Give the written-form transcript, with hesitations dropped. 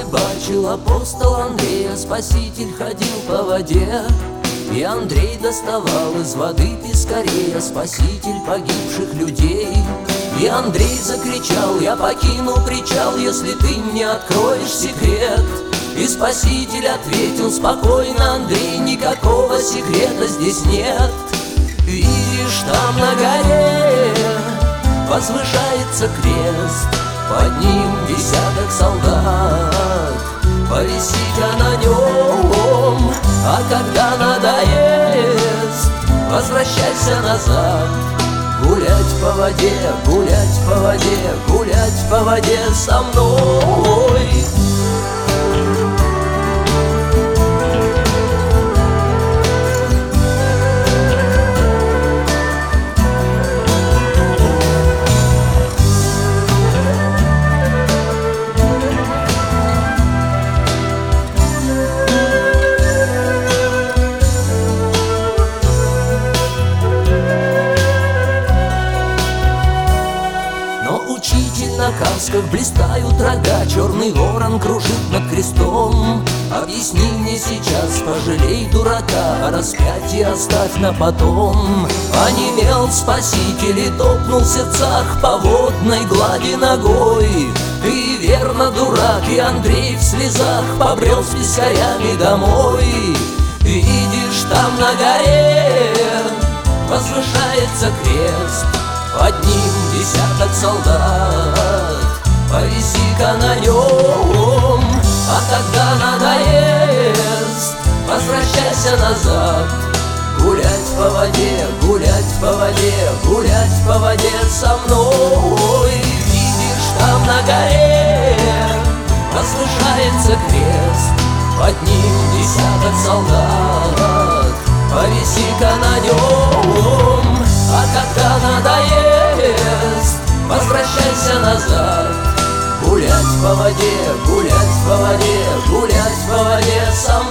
рыбачил апостол Андрей, а Спаситель ходил по воде. И Андрей доставал из воды пескарей, а Спаситель погибших людей. И Андрей закричал: я покину причал, если ты мне откроешь секрет. И Спаситель ответил спокойно: Андрей, никакого секрета здесь нет. Видишь, там на горе возвышается крест, под ним десяток солдат, повисите на нем. А когда надоест, возвращайся назад. Гулять по воде, гулять по воде, гулять по воде со мной. На касках блистают рога, черный ворон кружит над крестом. Объясни мне сейчас, пожалей дурака, а распятие оставь на потом. Онемел Спаситель и топнул в сердцах по водной глади ногой. Ты верно дурак, и Андрей в слезах побрел с пескарями домой. Видишь, там на горе возвышается крест, под ним десяток солдат, повиси-ка на нем. А когда надоест, возвращайся назад. Гулять по воде, гулять по воде, гулять по воде со мной. Видишь, там на горе возвышается крест, под ним десяток солдат, повиси-ка на нем. А когда надоест, возвращайся назад. Гулять по воде, гулять по воде, гулять по воде со мной.